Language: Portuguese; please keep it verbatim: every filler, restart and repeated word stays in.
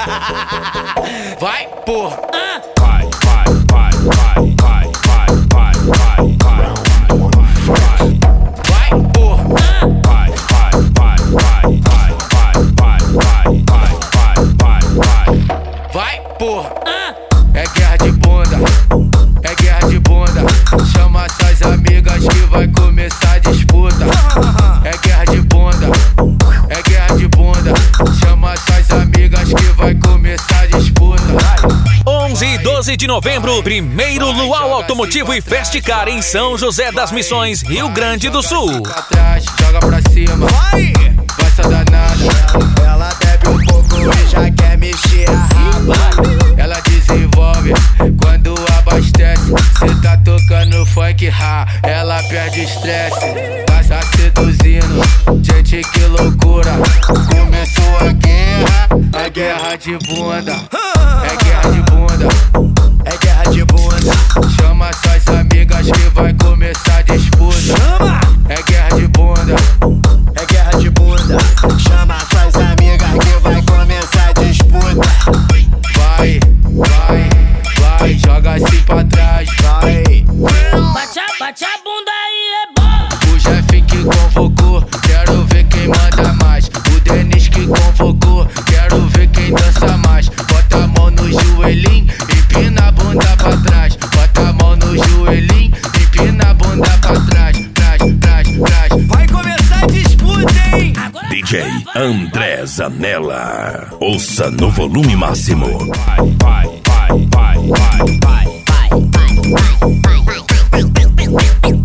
Vai, porra. Vai, vai, vai, vai, vai, vai, vai, vai, vai. Vai, porra. Vai, vai, vai, vai, vai, vai, vai, vai, vai, vai. Vai, porra. É guerra de bunda, é guerra de bunda. Chama suas amigas que vai começar a disputa. É guerra de bunda, é guerra de bunda. Chama suas amigas que vai começar a disputa. onze e doze de novembro, primeiro Luau Automotivo e Festicar em São José das Missões, Rio Grande do Sul. Pra trás, joga pra cima. Vai, vai essa danada. Ela bebe um pouco e já quer mexer a raba. Ela desenvolve quando abastece. Cê tá tocando funk, ha, ela perde estresse. Tá seduzindo, gente, que loucura. Começou a guerra, é guerra de bunda. É guerra de bunda, É guerra de bunda. chama suas amigas que vai começar a disputa. É guerra de bunda, É guerra de bunda. Chama suas amigas que vai começar a disputa. vai, vai, vai, joga assim pra trás. Vai. Bate a, bate a bunda aí, é bom. O chefe que convocou, quero ver quem manda mais. O Denis que convocou, quero ver quem dança mais. Bota a mão no joelhinho, empina a bunda pra trás. Bota a mão no joelhinho, empina a bunda pra trás. Trás, trás, trás. Vai começar a disputa, hein? Agora D J vai, vai. André Zanella. Ouça no volume máximo. Vai, vai, vai, vai, vai, vai. Vai, vai, vai, vai, vai, vai, vai, vai, vai.